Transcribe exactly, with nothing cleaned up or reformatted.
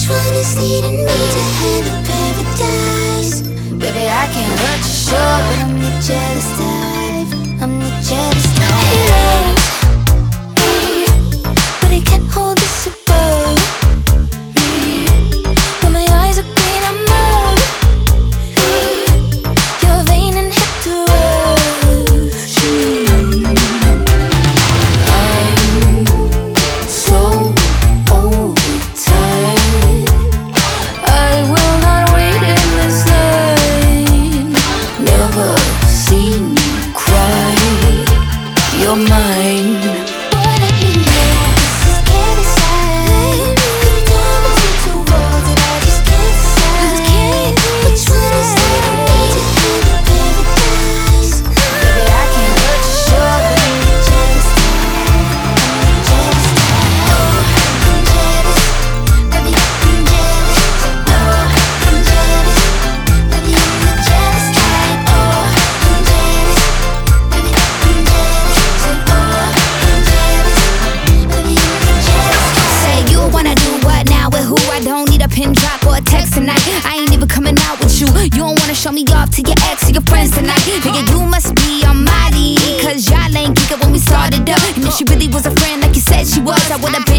one is leading me to hell or paradise? Baby, I can't hurt you, sure, but I'm the jealous type. I'm the jealous type. He loves me, but he can't hold this above me. When my eyes are green, I'm numb. You're vain and hip to rush me. I'm so overtired. I will not wait in this line. Never seen you cry. You're mine. But let me know this is get inside. Could've done between two worlds that I just can't decide. Which one is leading me to hell or paradise? Baby, I can't hurt you, sure, but I'm the jealous type. I'm the jealous type. Oh, I'm jealous. Baby, I'm jealous. Oh, I'm jealous. Baby, I'm the jealous type. Oh, I'm jealous. Baby, I'm jealous. Say, oh, I'm jealous. Baby, I'm the jealous type. Say you wanna do what now with who? I don't need a pin drop or a text tonight. I ain't even coming out with you. You don't wanna show me off to your ex or your friends tonight. Nigga, you must be on my league, cause y'all ain't geek it when we started up. And if she really was a friend like you said she was, I would've been